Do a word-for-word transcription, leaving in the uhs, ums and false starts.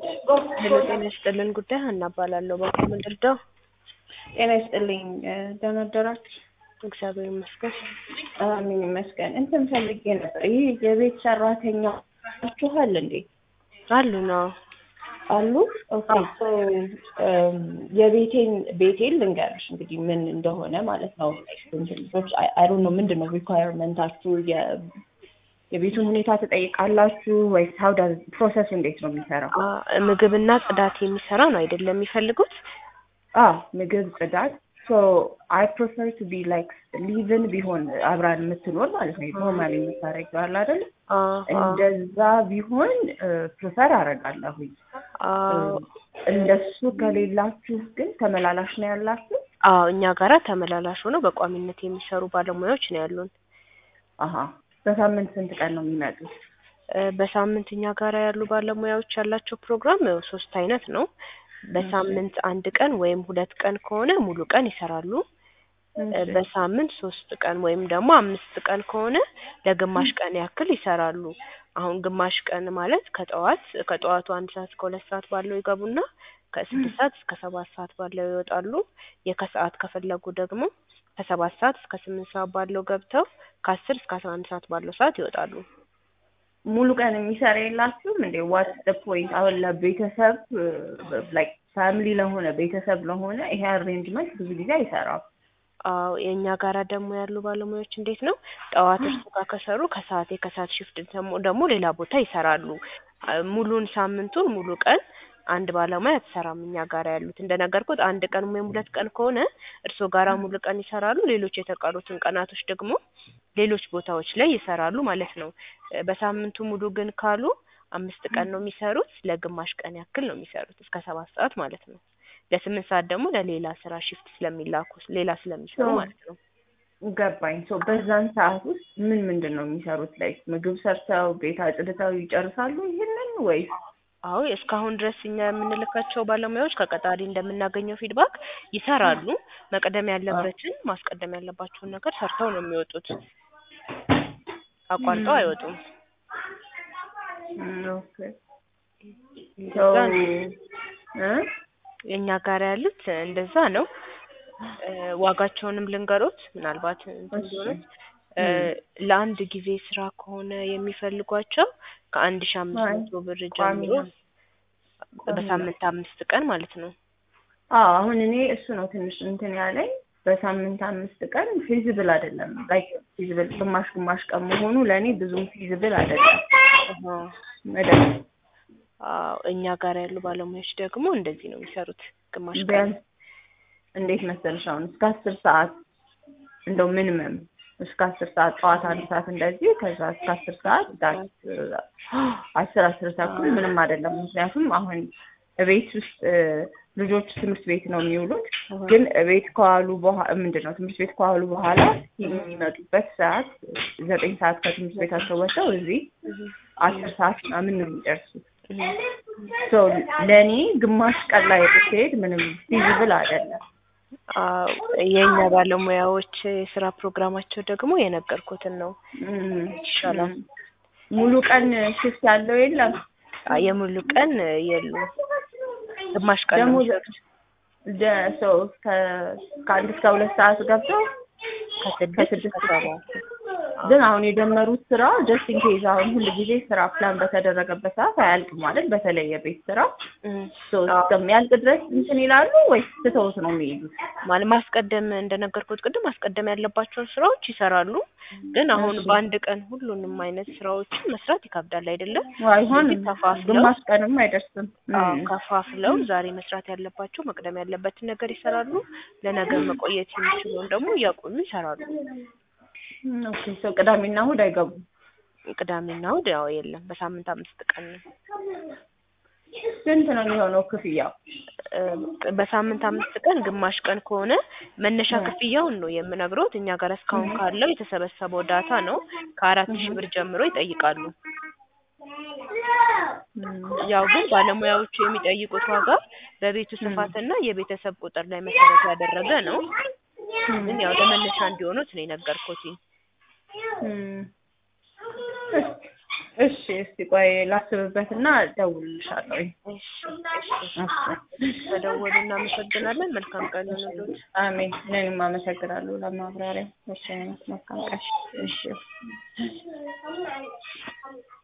ሄሎ ጤና ይስጥልን ጉዳይ ሀና እባላለሁ። በኩል ምንድነው? ጤና ይስጥልኝ ደህና አደራችሁ? እግዚአብሔር ይመስገን። አሜን ይመስገን። እንትን ፈልጌ ነበር። ይሄ የቤት ሰራተኛ አችኋል እንዴ? አሉ ነው አሉ? ኦኬ ሶ የቤቴን ቤቴን ልንገርሽ እንግዲህ ምን እንደሆነ ማለት ነው። ልጆች አይ ዶንት ኖ ምንድነው ሪኳየርመንታችሁ? የቤቱን ሁኔታ ትጠይቃላችሁ ወይስ ሃው ዳዝ ፕሮሰሱ እንዴት ነው የሚሰራው? ምግብና ጽዳት የሚሰራ ነው አይደለም የሚፈልጉት? አዎ ምግብ፣ ጽዳት። ሶ አይ ፕሪፈር ቱ ቢ ላይክ ሊቭን ቢሆን አብራን የምትኖር ማለት ነው። ኖርማሊ የምታረጊው አለ አይደል? እንደዛ ቢሆን ፕሪፈር አደርጋለሁ። እንደሱ ከሌላችሁ ግን ተመላላሽ ነው ያላችሁ? አዎ እኛ ጋራ ተመላላሽ ሆነው በቋሚነት የሚሰሩ ባለሙያዎች ነው ያሉን። አሃ በሳምንት ስንት ቀን ነው የሚመጡት? በሳምንት እኛ ጋራ ያሉ ባለሙያዎች ያላቸው ፕሮግራም ሶስት አይነት ነው። በሳምንት አንድ ቀን ወይም ሁለት ቀን ከሆነ ሙሉ ቀን ይሰራሉ። በሳምንት ሶስት ቀን ወይም ደግሞ አምስት ቀን ከሆነ ለግማሽ ቀን ያክል ይሰራሉ። አሁን ግማሽ ቀን ማለት ከጠዋት ከጠዋቱ አንድ ሰዓት እስከ ሁለት ሰዓት ባለው ይገቡና ከስድስት ሰዓት እስከ ሰባት ሰዓት ባለው ይወጣሉ። የከሰዓት ከፈለጉ ደግሞ ከሰባት ሰዓት እስከ ስምንት ሰዓት ባለው ገብተው ከአስር እስከ አስራ አንድ ሰዓት ባለው ሰዓት ይወጣሉ። ሙሉ ቀን የሚሰራ የላችሁም እንዴ? ዋትስ ዘ ፖይንት? አሁን ለቤተሰብ ላይክ ፋሚሊ ለሆነ ቤተሰብ ለሆነ ይሄ አሬንጅመንት ብዙ ጊዜ አይሰራም። አዎ የኛ ጋራ ደግሞ ያሉ ባለሙያዎች እንዴት ነው ጠዋት እርሱ ጋር ከሰሩ ከሰዓት የከሰዓት ሽፍት ደግሞ ደግሞ ሌላ ቦታ ይሰራሉ። ሙሉን ሳምንቱን ሙሉ ቀን አንድ ባለሙያ አትሰራም። እኛ ጋራ ያሉት እንደነገርኩት አንድ ቀን ወይም ሁለት ቀን ከሆነ እርሱ ጋራ ሙሉ ቀን ይሰራሉ። ሌሎች የተቀሩትን ቀናቶች ደግሞ ሌሎች ቦታዎች ላይ ይሰራሉ ማለት ነው። በሳምንቱ ሙሉ ግን ካሉ አምስት ቀን ነው የሚሰሩት። ለግማሽ ቀን ያክል ነው የሚሰሩት እስከ ሰባት ሰዓት ማለት ነው። ለስምንት ሰዓት ደግሞ ለሌላ ስራ ሽፍት ስለሚላኩ ሌላ ስለሚሰሩ ማለት ነው። ገባኝ። ሶ በዛን ሰዓት ውስጥ ምን ምንድን ነው የሚሰሩት? ላይ ምግብ ሰርተው ቤት አጽድተው ይጨርሳሉ ይሄንን ወይስ? አዎ እስካሁን ድረስ እኛ የምንልካቸው ባለሙያዎች ከቀጣሪ እንደምናገኘው ፊድባክ ይሰራሉ። መቀደም ያለበትን ማስቀደም ያለባቸውን ነገር ሰርተው ነው የሚወጡት። አቋርጠው አይወጡም። ኦኬ ሶ እ የኛ ጋር ያሉት እንደዛ ነው። ዋጋቸውንም ልንገሮት ምናልባት እንደሆነ ለአንድ ጊዜ ስራ ከሆነ የሚፈልጓቸው ከአንድ ሺህ አምስት መቶ ብር ጀምሮ በሳምንት አምስት ቀን ማለት ነው። አዎ አሁን እኔ እሱ ነው ትንሽ እንትን ያለኝ በሳምንት አምስት ቀን ፊዚብል አይደለም። ላይክ ፊዚብል ግማሽ ግማሽ ቀን መሆኑ ለኔ ብዙም ፊዚብል አይደለም። አዎ መደብ አዎ እኛ ጋር ያሉ ባለሙያዎች ደግሞ እንደዚህ ነው የሚሰሩት ግማሽ ቀን። እንዴት መሰለሽ አሁን እስከ አስር ሰዓት እንደው ሚኒመም እስከ አስር ሰዓት ጠዋት አንድ ሰዓት እንደዚህ ከዛ እስከ አስር ሰዓት ዳት አስር አስር ተኩል ምንም አይደለም። ምክንያቱም አሁን ቤት ውስጥ ልጆች ትምህርት ቤት ነው የሚውሉት። ግን ቤት ከዋሉ በኋላ ምንድነው ትምህርት ቤት ከዋሉ በኋላ የሚመጡበት ሰዓት ዘጠኝ ሰዓት ከትምህርት ቤታቸው ወጥተው እዚህ አስር ሰዓት ምናምን ነው የሚደርሱት። ሶ ለኔ ግማሽ ቀን ላይ ብትሄድ ምንም ፊዚብል አይደለም። የኛ ባለሙያዎች የስራ ፕሮግራማቸው ደግሞ የነገርኩትን ነው ይሻላል። ሙሉ ቀን ሽፍት ያለው የለም? የሙሉ ቀን የሉም። ግማሽ ቀን ነው ሶ ከአንድ እስከ ሁለት ሰዓት ገብተው ከስድስት እስከ ሰባት ግን አሁን የጀመሩት ስራ ጀስት ኢን ኬዝ አሁን ሁሉ ጊዜ ስራ ፕላን በተደረገበት ሰዓት አያልቅም ማለት በተለይ የቤት ስራ ሶ እስከሚያልቅ ድረስ እንትን ይላሉ ወይስ ትተውት ነው የሚሄዱት? ማለት ማስቀደም እንደነገርኩት ቅድም ማስቀደም ያለባቸውን ስራዎች ይሰራሉ። ግን አሁን በአንድ ቀን ሁሉንም አይነት ስራዎችን መስራት ይከብዳል አይደለም? አይሆንም። ግማሽ ቀንም አይደርስም። አዎ ከፋፍለው ዛሬ መስራት ያለባቸው መቅደም ያለበትን ነገር ይሰራሉ። ለነገ መቆየት የሚችለውን ደግሞ እያቆዩ ይሰራሉ። ኦኬ ሶ ቅዳሜና እሑድ አይገቡም? ቅዳሜና እሑድ ያው የለም። በሳምንት አምስት ቀን ነው። ስንት ነው የሚሆነው ክፍያው? በሳምንት አምስት ቀን ግማሽ ቀን ከሆነ መነሻ ክፍያውን ነው የምነግሮት። እኛ ጋር እስካሁን ካለው የተሰበሰበው ዳታ ነው ከአራት ሺህ ብር ጀምሮ ይጠይቃሉ። ያው ግን ባለሙያዎቹ የሚጠይቁት ዋጋ በቤቱ ስፋትና የቤተሰብ ቁጥር ላይ መሰረት ያደረገ ነው። ግን ያው ለመነሻ እንዲሆኑት ነው የነገርኩት። እሺ እስቲ ቆይ ላስብበትና እደውልልሻለሁ። እሺ እሺ ተደውሉ። እናመሰግናለን። መልካም ቀን ይሁንልዎት። አሜን። እኔም አመሰግናለሁ ለማብራሪያ። እሺ መልካም ቀን። እሺ